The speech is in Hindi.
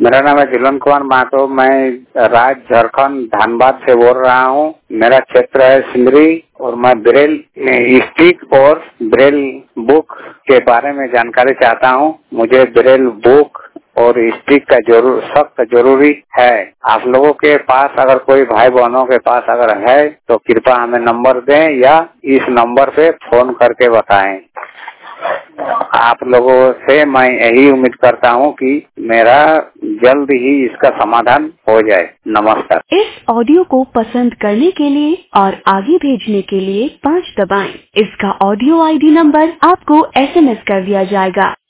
मेरा नाम है झूलन कुमार महतो। मैं राज्य झारखंड धनबाद से बोल रहा हूँ। मेरा क्षेत्र है सिंदरी और मैं ब्रेल स्टिक और ब्रेल बुक के बारे में जानकारी चाहता हूँ। मुझे ब्रेल बुक और स्टिक का सख्त जरूरी है। आप लोगों के पास अगर कोई भाई बहनों के पास अगर है तो कृपया हमें नंबर दें या इस नंबर पे फोन करके बताएं। आप लोगों से मैं यही उम्मीद करता हूँ कि मेरा जल्द ही इसका समाधान हो जाए। नमस्कार। इस ऑडियो को पसंद करने के लिए और आगे भेजने के लिए 5 दबाएं। इसका ऑडियो ID नंबर आपको SMS कर दिया जाएगा।